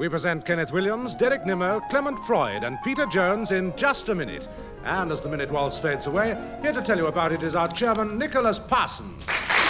we present Kenneth Williams, Derek Nimmo, Clement Freud, and Peter Jones in Just a Minute. And as the minute waltz fades away, here to tell you about it is our chairman, Nicholas Parsons.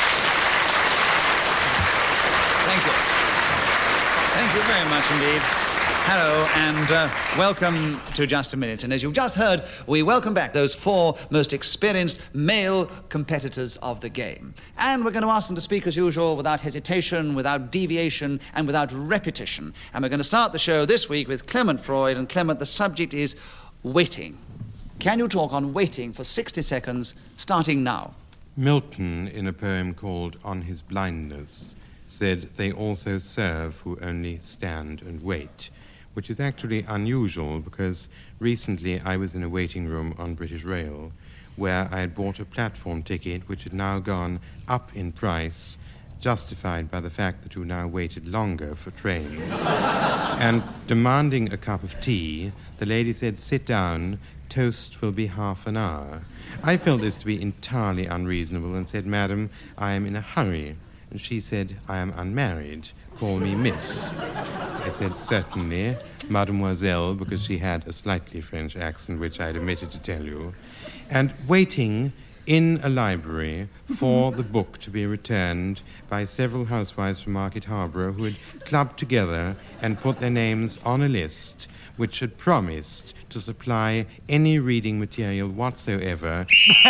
Thank you. Thank you very much indeed. Hello and welcome to Just a Minute. And as you've just heard, we welcome back those four most experienced male competitors of the game. And we're going to ask them to speak as usual, without hesitation, without deviation, and without repetition. And we're going to start the show this week with Clement Freud. And Clement, the subject is waiting. Can you talk on waiting for 60 seconds, starting now? Milton, in a poem called On His Blindness, said, "They also serve who only stand and wait," which is actually unusual because recently I was in a waiting room on British Rail where I had bought a platform ticket which had now gone up in price, justified by the fact that you now waited longer for trains. And demanding a cup of tea, the lady said, "Sit down, toast will be half an hour." I felt this to be entirely unreasonable and said, "Madam, I am in a hurry." And she said, "I am unmarried. Call me Miss." I said, "Certainly, Mademoiselle," because she had a slightly French accent, which I had omitted to tell you. And waiting in a library for the book to be returned by several housewives from Market Harborough who had clubbed together and put their names on a list which had promised to supply any reading material whatsoever.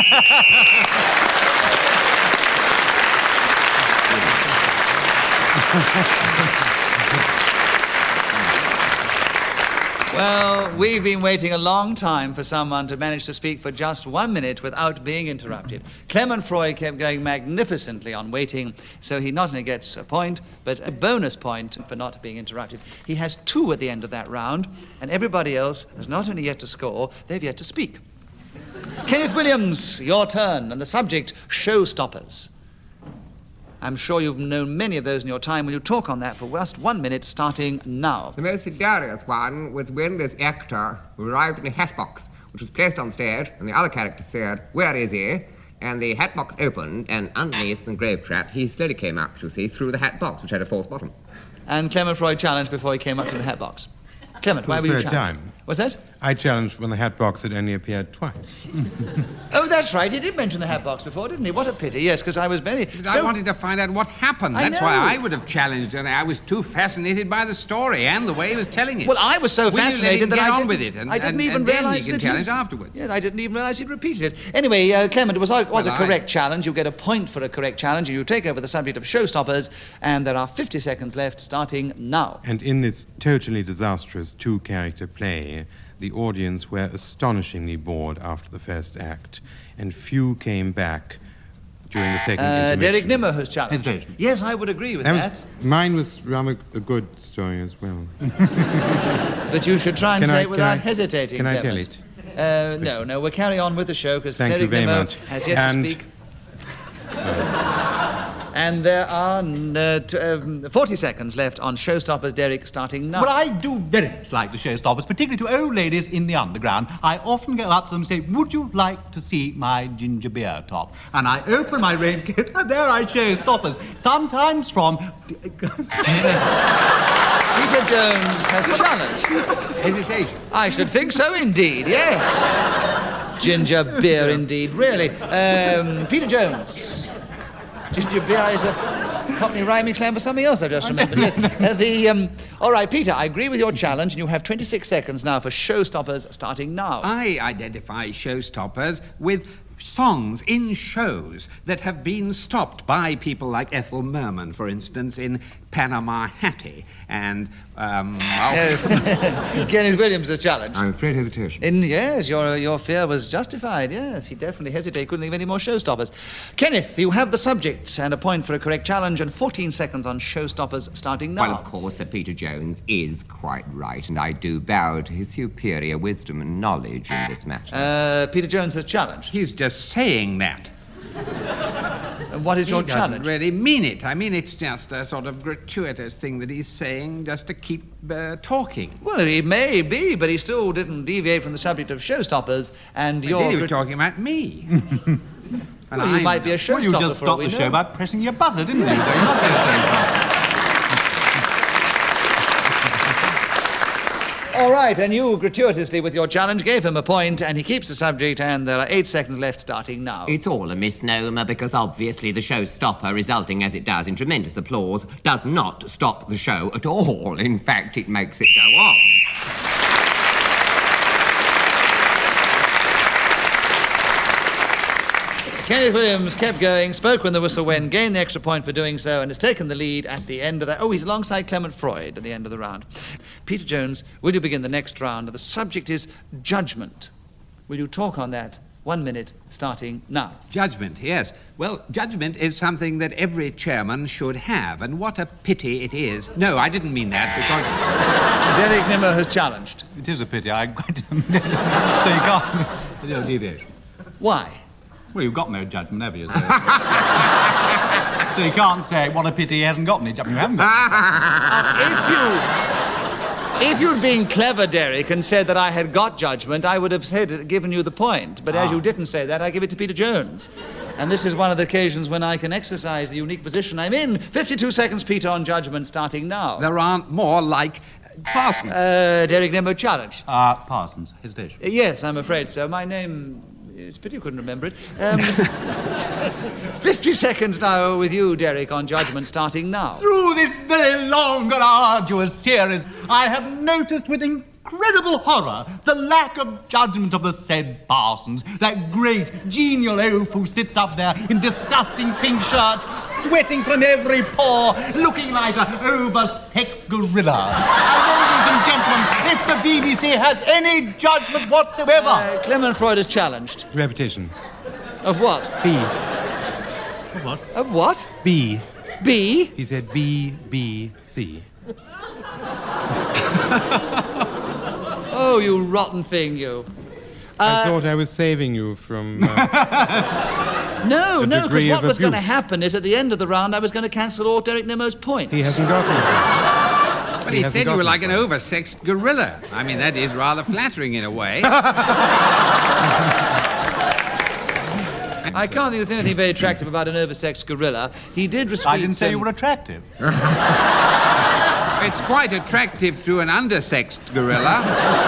Well, we've been waiting a long time for someone to manage to speak for just 1 minute without being interrupted. Clement Freud kept going magnificently on waiting, so he not only gets a point, but a bonus point for not being interrupted. He has 2 at the end of that round, and everybody else has not only yet to score, they've yet to speak. Kenneth Williams, your turn, and the subject, showstoppers. I'm sure you've known many of those in your time. Will you talk on that for just 1 minute, starting now? The most hilarious one was when this actor arrived in a hatbox, which was placed on stage, and the other character said, "Where is he?" And the hatbox opened, and underneath the grave trap, he slowly came up, you see, through the hatbox, which had a false bottom. And Clement Freud challenged before he came up to the hatbox. Clement, why were you challenged? Time. What's that? I challenged when the hatbox had only appeared twice. Oh, that's right. He did mention the hatbox before, didn't he? What a pity. Yes, because I was very... I wanted to find out what happened. That's why I would have challenged, and I was too fascinated by the story and the way he was telling it. Well, I was so fascinated that I didn't even realise that you can challenge afterwards. Yes, I didn't even realise he'd repeated it. Anyway, Clement, it was a correct challenge. You get a point for a correct challenge, and you take over the subject of showstoppers, and there are 50 seconds left, starting now. And in this totally disastrous 2-character play, the audience were astonishingly bored after the first act, and few came back during the second intermission. Derek Nimmo has challenged. Hesitation. Yes, I would agree with that. Mine was rather a good story as well. But you should try and say it without hesitating, Can I tell Clement. it? No, we'll carry on with the show, because Thank you Derek very Nimmo much. has yet to speak. And there are 40 seconds left on showstoppers, Derek, starting now. Well, I do very much like the showstoppers, particularly to old ladies in the underground. I often go up to them and say, "Would you like to see my ginger beer top?" And I open my raincoat, and there are showstoppers, sometimes from... Peter Jones has challenged. Hesitation. I should think so indeed, yes. Ginger beer indeed, really. Peter Jones. Ginger beer is a Cockney rhyming slang for something else I've just remembered. Yes. All right, Peter, I agree with your challenge, and you have 26 seconds now for showstoppers, starting now. I identify showstoppers with songs in shows that have been stopped by people like Ethel Merman, for instance, in Panama Hattie, and Kenneth Williams has challenged. I'm afraid hesitation. Yes, your fear was justified. Yes, he definitely hesitated. Couldn't think of any more showstoppers. Kenneth, you have the subject and a point for a correct challenge, and 14 seconds on showstoppers, starting now. Well, of course, Sir Peter Jones is quite right, and I do bow to his superior wisdom and knowledge in this matter. Peter Jones has challenged. he's just saying that. And what is your He doesn't challenge? really mean it. I mean, it's just a sort of gratuitous thing that he's saying just to keep talking. Well, he may be, but he still didn't deviate from the subject of showstoppers, and He was talking about me. Well, you might be a showstopper. Well, you just stopped the show by pressing your buzzer, didn't you? So you're not going to say All right, and you gratuitously with your challenge gave him a point, and he keeps the subject, and there are 8 seconds left starting now. It's all a misnomer because obviously the showstopper, resulting as it does in tremendous applause, does not stop the show at all. In fact, it makes it go on. Kenneth Williams kept going, spoke when the whistle went, gained the extra point for doing so, and has taken the lead at the end of that. Oh, he's alongside Clement Freud at the end of the round. Peter Jones, will you begin the next round? The subject is judgment. Will you talk on that? 1 minute, starting now. Judgment, yes. Well, judgment is something that every chairman should have, and what a pity it is. No, I didn't mean that, because... Derek Nimmo has challenged. It is a pity. I quite... so you can't... No deviation. Why? Well, you've got no judgment, have you? So you can't say, what a pity he hasn't got any judgment. You haven't got If you'd been clever, Derek, and said that I had got judgment, I would have given you the point. But as you didn't say that, I give it to Peter Jones. And this is one of the occasions when I can exercise the unique position I'm in. 52 seconds, Peter, on judgment, starting now. There aren't more like Parsons. Derek Nimmo, challenge. Parsons, hesitation. Yes, I'm afraid so. My name... It's a pity you couldn't remember it. 50 seconds now with you, Derek, on judgment, starting now. Through this very long and arduous series, I have noticed with incredible horror the lack of judgment of the said Parsons, that great, genial oaf who sits up there in disgusting pink shirts, sweating from every pore, looking like an oversexed gorilla. Ladies and gentlemen, if the BBC has any judgment whatsoever... Clement Freud is challenged. Repetition. Of what? B. Of what? Of what? B. B? He said B, B, C. Oh, you rotten thing, you. I thought I was saving you from... No, because degree what of was going to abuse. happen is at the end of the round I was going to cancel all Derek Nimmo's points. He hasn't got anything. But he said you were like an oversexed gorilla. I mean, that is rather flattering in a way. I can't think there's anything very attractive about an oversexed gorilla. He did respect... I didn't say you were attractive. It's quite attractive to an undersexed gorilla.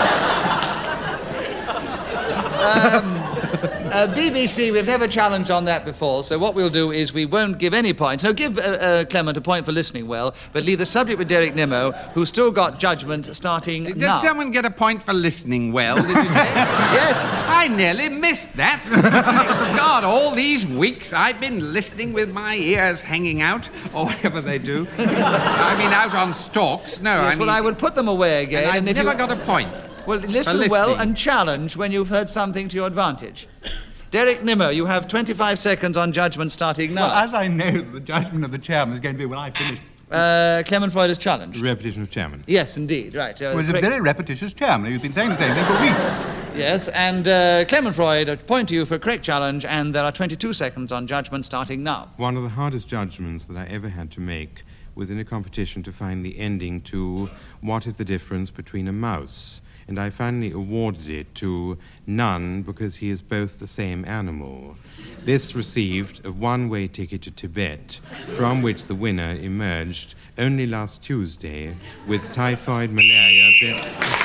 BBC, we've never challenged on that before, so what we'll do is we won't give any points. No, give Clement a point for listening well, but leave the subject with Derek Nimmo, who's still got judgment starting now. Does someone get a point for listening well, did you say? Yes. I nearly missed that. God, all these weeks I've been listening with my ears hanging out, or whatever they do. I mean, out on stalks. No, Yes, I mean... well, I would put them away again. And I've if never you... got a point. Well, listen well and challenge when you've heard something to your advantage. Derek Nimmo, you have 25 seconds on judgment starting now. Well, as I know the judgment of the chairman is going to be when I finish... Clement Freud is challenged. Repetition of chairman. Yes, indeed, right. Well, he's a very repetitious chairman. He's been saying the same thing for weeks. Yes, and Clement Freud, a point to you for a correct challenge, and there are 22 seconds on judgment starting now. One of the hardest judgments that I ever had to make was in a competition to find the ending to What is the Difference Between a Mouse? And I finally awarded it to None because he is both the same animal. This received a one-way ticket to Tibet, from which the winner emerged only last Tuesday with typhoid, malaria...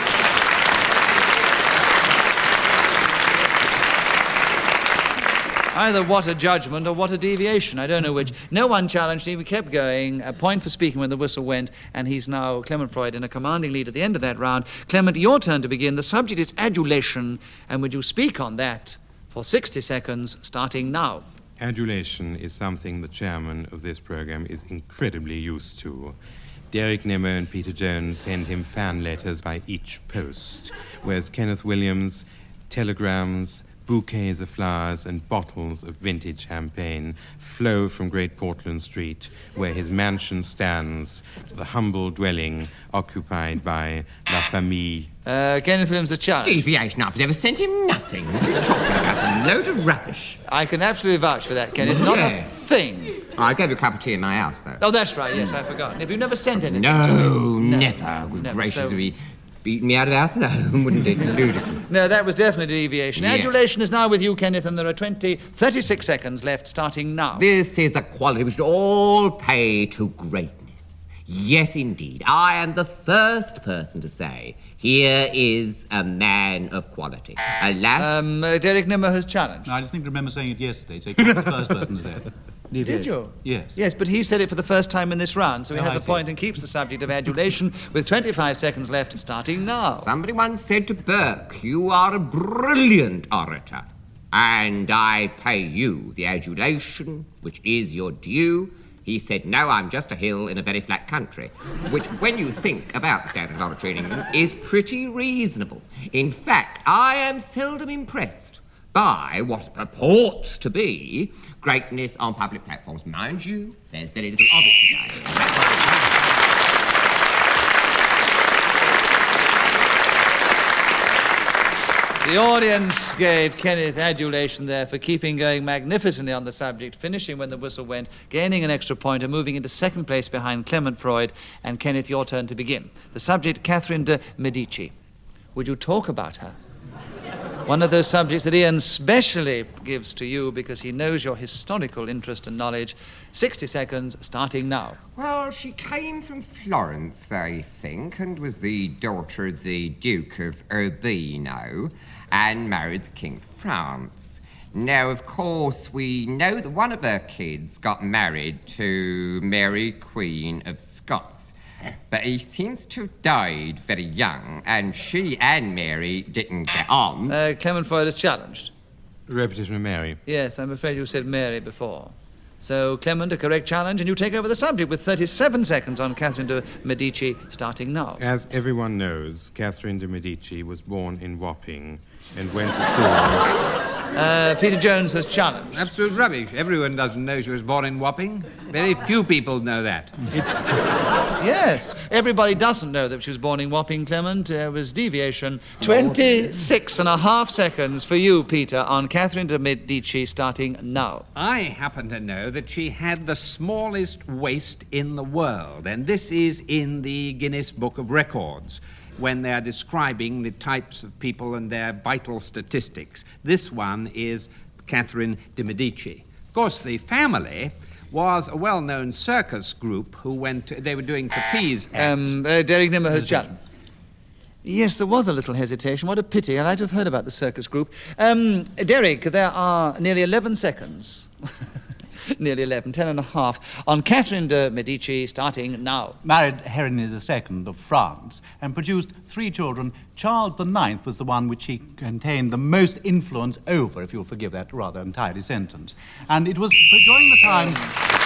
Either what a judgment or what a deviation, I don't know which. No one challenged him, he kept going, a point for speaking when the whistle went, and he's now, Clement Freud, in a commanding lead at the end of that round. Clement, your turn to begin. The subject is adulation, and would you speak on that for 60 seconds, starting now? Adulation is something the chairman of this program is incredibly used to. Derek Nimmo and Peter Jones send him fan letters by each post, whereas Kenneth Williams, telegrams, bouquets of flowers and bottles of vintage champagne flow from Great Portland Street, where his mansion stands, to the humble dwelling occupied by La Famille. Kenneth Williams, a challenge. Deviation, I've never sent him nothing. What are you talking about? A load of rubbish. I can absolutely vouch for that, Kenneth. Not a thing. I gave you a cup of tea in my house, though. Oh, that's right, yes, I forgot. Have you never sent anything? No, never. Good never. gracious, So- would be beaten me out of the house and home, wouldn't it? Ludicrous. No, that was definitely a deviation. Yeah. Adulation is now with you, Kenneth, and there are 36 seconds left, starting now. This is the quality we should all pay to greatness. Yes, indeed. I am the first person to say, here is a man of quality. Alas... Derek Nimmo has challenged. I just seem to remember saying it yesterday, so you're the first person to say it. Did you? Yes. Yes, but he said it for the first time in this round, so he has I a see. point and keeps the subject of adulation with 25 seconds left, starting now. Somebody once said to Burke, you are a brilliant orator, and I pay you the adulation which is your due. He said, no, I'm just a hill in a very flat country, which, when you think about standard oratory in England, is pretty reasonable. In fact, I am seldom impressed by what purports to be greatness on public platforms. Mind you, there's very little of it today. And that's what The audience gave Kenneth adulation there for keeping going magnificently on the subject, finishing when the whistle went, gaining an extra point and moving into second place behind Clement Freud. And Kenneth, your turn to begin. The subject, Catherine de Medici. Would you talk about her? One of those subjects that Ian specially gives to you because he knows your historical interest and knowledge. 60 seconds, starting now. Well, she came from Florence, I think, and was the daughter of the Duke of Urbino, and married the King of France. Now, of course, we know that one of her kids got married to Mary, Queen of Scots. But he seems to have died very young, and she and Mary didn't get on. Clement Freud is challenged. Repetition of Mary. Yes, I'm afraid you said Mary before. So, Clement, a correct challenge, and you take over the subject with 37 seconds on Catherine de Medici, starting now. As everyone knows, Catherine de Medici was born in Wapping and went to school. Peter Jones has challenged. Absolute rubbish. Everyone doesn't know she was born in Wapping. Very few people know that. Yes, everybody doesn't know that she was born in Wapping, Clement. There was deviation. 26 and a half seconds for you, Peter, on Catherine de Medici, starting now. I happen to know that she had the smallest waist in the world, and this is in the Guinness Book of Records, when they are describing the types of people and their vital statistics. This one is Catherine de Medici. Of course, the family was a well-known circus group who they were doing trapeze acts. Derek Nimmo has challenged. Yes, there was a little hesitation. What a pity. I'd like to have heard about the circus group. Derek, there are nearly 11 seconds. Nearly 11, 10 and a half, on Catherine de Medici, starting now. Married Henry II of France and produced 3 children. Charles IX was the one which he contained the most influence over, if you'll forgive that rather untidy sentence. And it was during the time...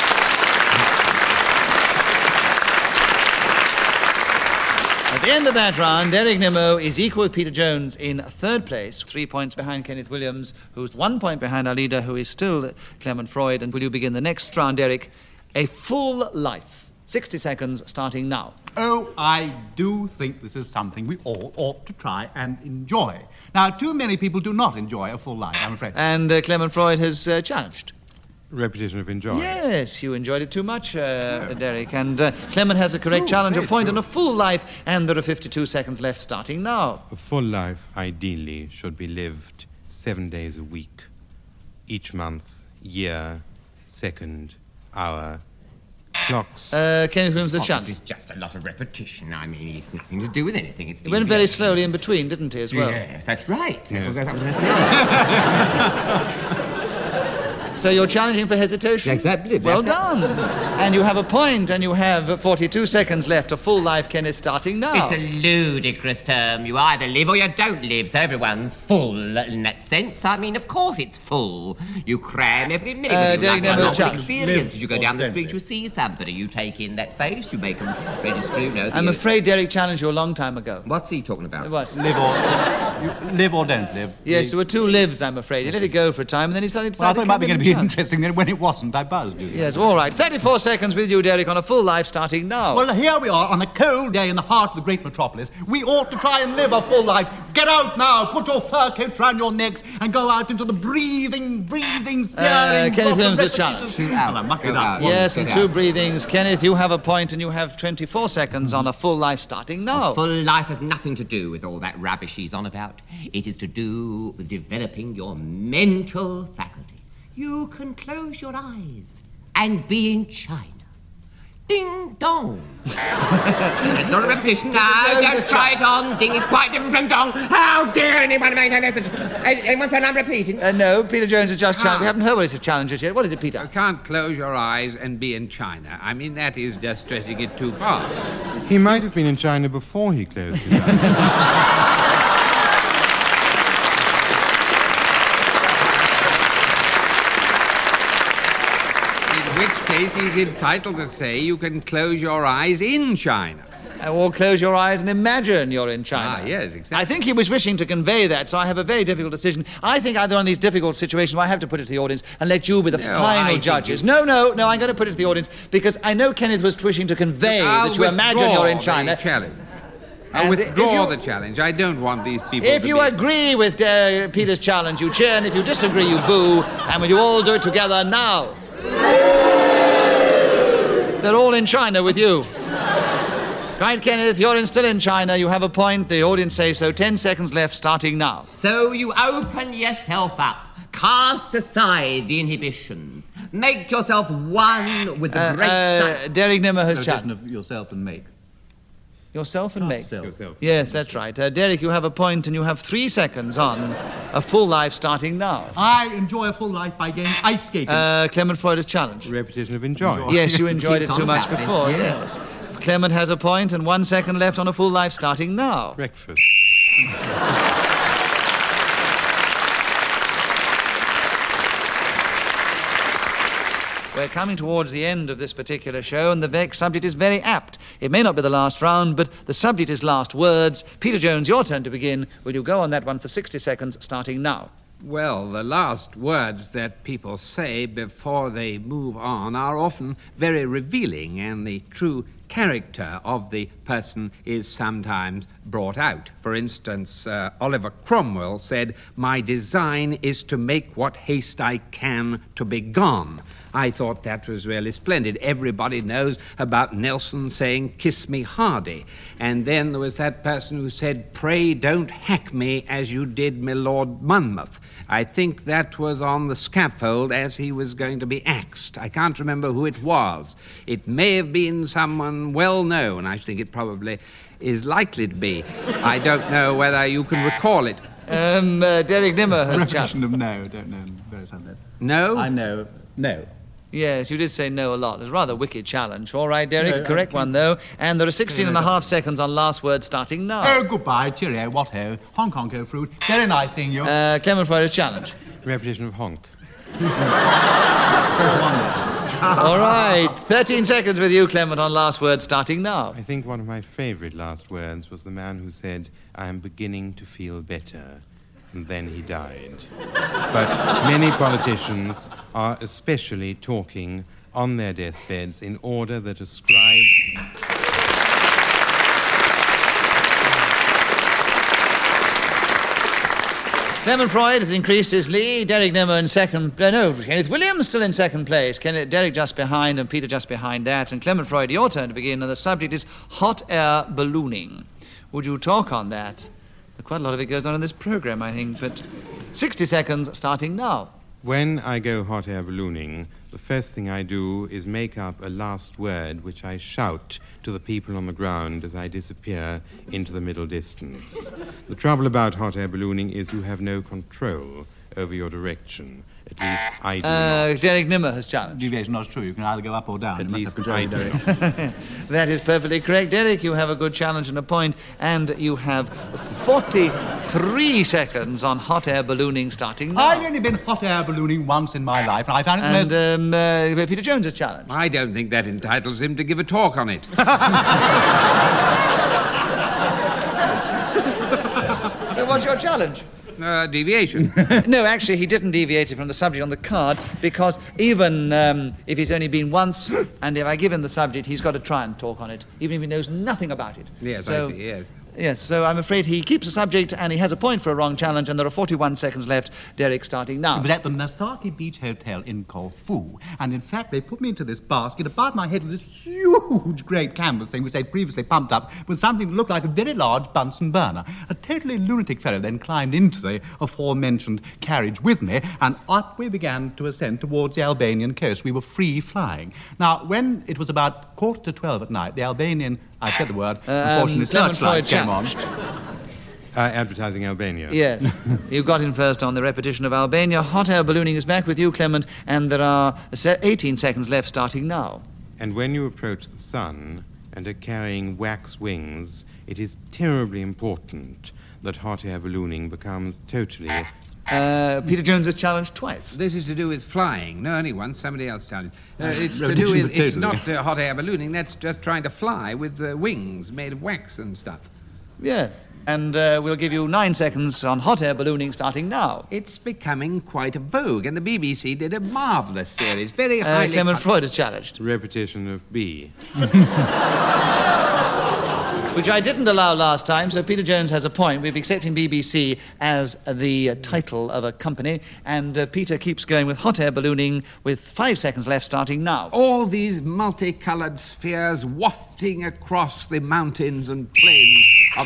At the end of that round, Derek Nimmo is equal with Peter Jones in third place, 3 points behind Kenneth Williams, who's 1 point behind our leader, who is still Clement Freud. And will you begin the next round, Derek? A full life. 60 seconds, starting now. Oh, I do think this is something we all ought to try and enjoy. Now, too many people do not enjoy a full life, I'm afraid. And Clement Freud has challenged. Repetition of enjoy. Yes, you enjoyed it too much, Derek. And Clement has a correct challenge, a point and a full life, and there are 52 seconds left, starting now. A full life, ideally, should be lived 7 days a week, each month, year, second, hour, clocks. Kenneth Williams, the This challenge. is just a lot of repetition. I mean, it's nothing to do with anything. It's He went very slowly in between, didn't he, as well? Yes, that's right. That's what I was going to say. So you're challenging for hesitation? Exactly. Well That's done. And you have a point, and you have 42 seconds left. A full life, Kenneth, starting now. It's a ludicrous term. You either live or you don't live, so everyone's full in that sense. I mean, of course it's full. You cram every minute. With Derek Nimmo's like challenge. experience. As you go down the Live street, you see somebody. You take in that face, you make them register. You know, I'm afraid Derek challenged you a long time ago. What's he talking about? What? Live or don't live. Yes, there were 2 lives, I'm afraid. He let it go for a time, and then he started Well, I thought it might be coming going to be challenge. interesting. Then when it wasn't, I buzzed you. Yes, all right. 34 seconds with you, Derek, on a full life, starting now. Well, here we are on a cold day in the heart of the great metropolis. We ought to try and live a full life. Get out now, put your fur coats round your necks, and go out into the breathing, searing... Kenneth Williams has challenged. Well, I mucked it up. Yes, Get and 2 out. breathings. Kenneth, you have a point, and you have 24 seconds on a full life, starting now. Full life has nothing to do with all that rubbish he's on about. It is to do with developing your mental faculties. You can close your eyes and be in China. Ding dong. It's not a repetition. No, don't try it on. Ding is quite different from dong. How dare anyone maintain that? Anyone say I'm repeating? No, Peter Jones has just challenged. We haven't heard what his challenge is yet. What is it, Peter? You can't close your eyes and be in China. I mean, that is just stretching it too far. He might have been in China before he closed his eyes. In which case, he's entitled to say you can close your eyes in China. Or close your eyes and imagine you're in China. Ah, yes, exactly. I think he was wishing to convey that, so I have a very difficult decision. I think either on these difficult situations where I have to put it to the audience and let you be the final judges. No, I'm going to put it to the audience because I know Kenneth was wishing to convey that you imagine you're in China. Challenge. I'll withdraw the challenge. I don't want these people If you agree with Peter's challenge, you cheer, and if you disagree, you boo. And will you all do it together now? They're all in China with you. Right, Kenneth, you're still in China. You have a point. The audience say so. 10 seconds left, starting now. So you open yourself up. Cast aside the inhibitions. Make yourself one with the great sun. Derek Nimmer has Notation challenged. of yourself and make. Yourself and make. Yourself. Yes, that's right. Derek, you have a point, and you have 3 seconds on a full life starting now. I enjoy a full life by going ice skating. Clement Freud has challenged. Repetition of enjoy. Yes, you enjoyed it Keeps too on much about this, before, yes. yes. Clement has a point, and 1 second left on a full life starting now. Breakfast. We're coming towards the end of this particular show, and the next subject is very apt. It may not be the last round, but the subject is last words. Peter Jones, your turn to begin. Will you go on that one for 60 seconds, starting now? Well, the last words that people say before they move on are often very revealing, and the true character of the person is sometimes brought out. For instance, Oliver Cromwell said, "My design is to make what haste I can to be gone." I thought that was really splendid. Everybody knows about Nelson saying, "Kiss me hardy." And then there was that person who said, "Pray don't hack me as you did my Lord Monmouth." I think that was on the scaffold as he was going to be axed. I can't remember who it was. It may have been someone well known. I think it probably is likely to be. I don't know whether you can recall it. Derek Nimmer has challenged. Repetition of no, don't know. Very something. No? I know. No. Yes, you did say no a lot. It's a rather wicked challenge. All right, Derek, No, correct one, though. And there are 16 and a half seconds on last word starting now. Oh, goodbye, cheerio, what-ho, Hong Kong go fruit. Very nice seeing you. Clement Freud has challenged. Repetition of honk. All right, 13 seconds with you, Clement, on last word starting now. I think one of my favorite last words was the man who said, "I am beginning to feel better." And then he died. But many politicians are especially talking on their deathbeds in order that a scribe... Clement Freud has increased his lead. Derek Nimmer in second. Kenneth Williams still in second place. Derek just behind and Peter just behind that. And Clement Freud, your turn to begin. And the subject is hot air ballooning. Would you talk on that? Quite a lot of it goes on in this program, I think. But 60 seconds starting now. When I go hot air ballooning, the first thing I do is make up a last word which I shout to the people on the ground as I disappear into the middle distance. The trouble about hot air ballooning is you have no control over your direction. At least I do not. Derek Nimmer has challenged. Deviation not true. You can either go up or down. At You must least have control, I do Derek. not. That is perfectly correct. Derek, you have a good challenge and a point, and you have 43 seconds on hot air ballooning starting now. I've only been hot air ballooning once in my life, and I found it most... And Peter Jones has challenged. I don't think that entitles him to give a talk on it. So what's your challenge? Deviation. No, actually, he didn't deviate it from the subject on the card because even if he's only been once, and if I give him the subject, he's got to try and talk on it, even if he knows nothing about it. Yes, So, I see, yes. Yes, so I'm afraid he keeps the subject and he has a point for a wrong challenge, and there are 41 seconds left. Derek starting now. It was at the Nasaki Beach Hotel in Corfu, and in fact they put me into this basket. Above my head was this huge great canvas thing which they'd previously pumped up with something that looked like a very large Bunsen burner. A totally lunatic fellow then climbed into the aforementioned carriage with me, and up we began to ascend towards the Albanian coast. We were free flying. Now, when it was about 11:45 at night, the Albanian, I said the word, unfortunately searchlights came on. Advertising Albania. Yes, you got in first on the repetition of Albania. Hot air ballooning is back with you, Clement, and there are 18 seconds left starting now. And when you approach the sun and are carrying wax wings, it is terribly important that hot air ballooning becomes totally... Peter Jones has challenged twice. This is to do with flying. No, only once. Somebody else challenged. It's to Repetition do with... It's totally. not hot air ballooning. That's just trying to fly with wings made of wax and stuff. Yes, and we'll give you 9 seconds on hot air ballooning starting now. It's becoming quite a vogue, and the BBC did a marvellous series. Very highly... Clement Freud is challenged. Repetition of B. Which I didn't allow last time, so Peter Jones has a point. We're accepting BBC as the title of a company, and Peter keeps going with hot air ballooning with 5 seconds left starting now. All these multicoloured spheres wafting across the mountains and plains of...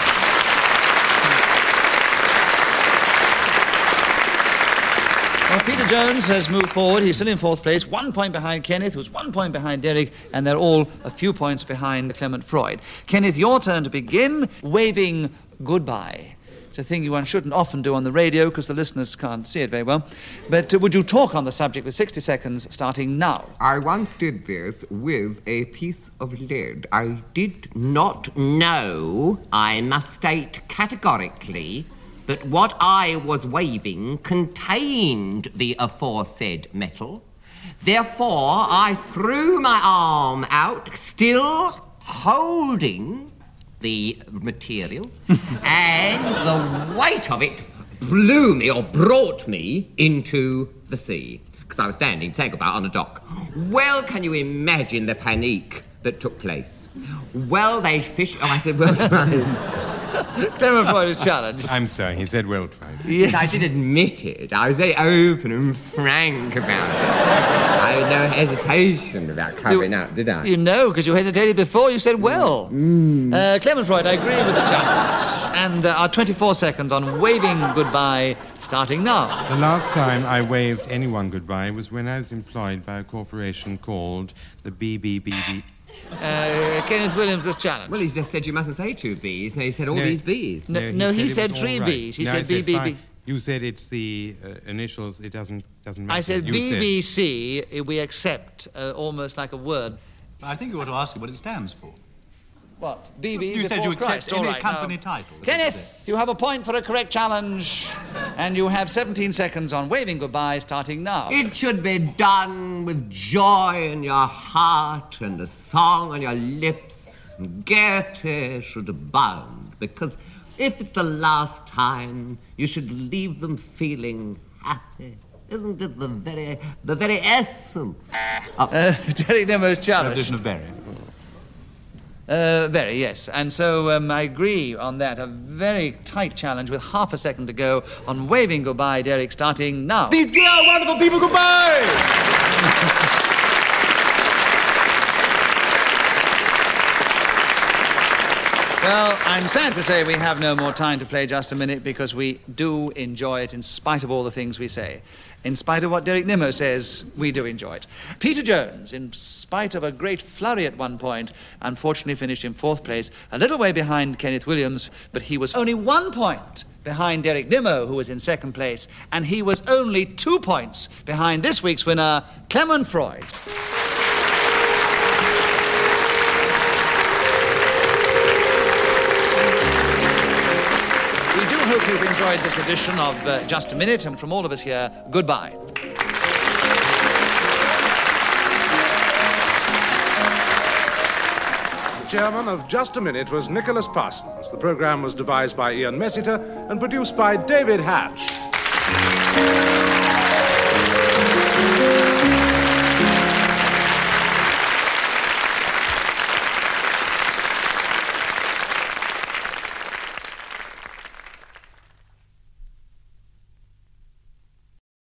Well, Peter Jones has moved forward. He's still in fourth place, 1 point behind Kenneth, who's 1 point behind Derek, and they're all a few points behind Clement Freud. Kenneth, your turn to begin waving goodbye. It's a thing one shouldn't often do on the radio because the listeners can't see it very well. But would you talk on the subject with 60 seconds starting now? I once did this with a piece of lead. I did not know, I must state categorically, that what I was waving contained the aforesaid metal. Therefore, I threw my arm out, still holding the material, and the weight of it blew me, or brought me, into the sea, because I was standing, say goodbye, on a dock. Well, can you imagine the panique that took place? Well, they fished... Oh, I said, well, Clement Freud is challenged. I'm sorry, he said well twice. Yes. I did admit it. I was very open and frank about it. I had no hesitation about covering up, did I? You know, because you hesitated before, you said well. Clement Freud, I agree with the challenge. And our 24 seconds on waving goodbye starting now. The last time I waved anyone goodbye was when I was employed by a corporation called the BBBB. Kenneth Williams is challenged. Well, he's just said you mustn't say 2 B's. No, he said all these B's. No, he said it was 3 all right. Bs. He No, said I said BBB. fine. You said it's the initials. It doesn't matter. I said You said- BBC, we accept almost like a word. I think you ought to ask you what it stands for. What? BB You said before you accept Christ. any All right, company now. title. Kenneth, you have a point for a correct challenge, and you have 17 seconds on waving goodbye starting now. It should be done with joy in your heart and a song on your lips. Gaiety should abound, because if it's the last time, you should leave them feeling happy. Isn't it the very essence of... Derek Nimmo's challenge. Repetition of Barry. Very, yes. And so I agree on that. A very tight challenge with half a second to go on waving goodbye, Derek, starting now. These dear wonderful people, goodbye! Well, I'm sad to say we have no more time to play Just a Minute because we do enjoy it in spite of all the things we say. In spite of what Derek Nimmo says, we do enjoy it. Peter Jones, in spite of a great flurry at one point, unfortunately finished in fourth place, a little way behind Kenneth Williams, but he was only 1 point behind Derek Nimmo, who was in second place, and he was only 2 points behind this week's winner, Clement Freud. I hope you've enjoyed this edition of Just a Minute, and from all of us here, goodbye. The chairman of Just a Minute was Nicholas Parsons. The programme was devised by Ian Messiter and produced by David Hatch.